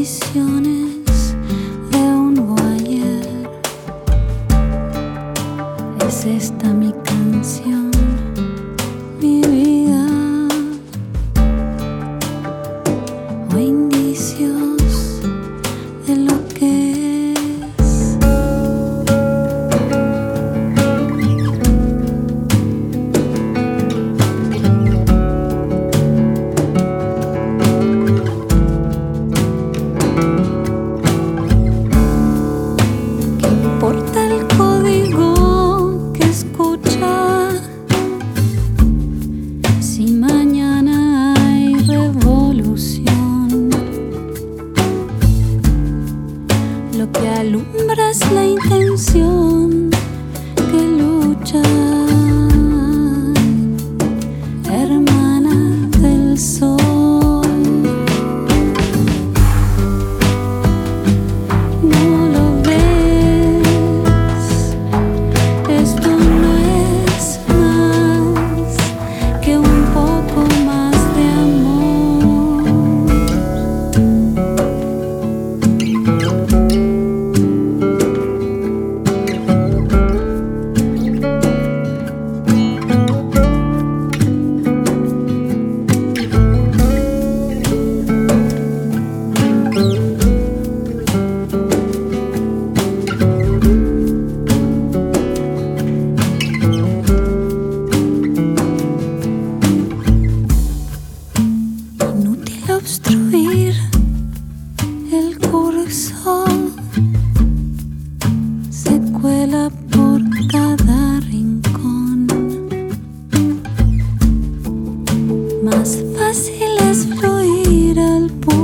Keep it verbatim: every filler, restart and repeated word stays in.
decisiones de un voyeur. Es esta mi canción, mi vida, o indicios de lo que es. ¿Qué importa el código que escucha si mañana hay revolución? Lo que alumbra es la intención que lucha, hermana del sol. No lo ves, esto no es más que un poco más de amor. Inútil obstruir el curso, se cuela por cada rincón. Más fácil es fluir al punto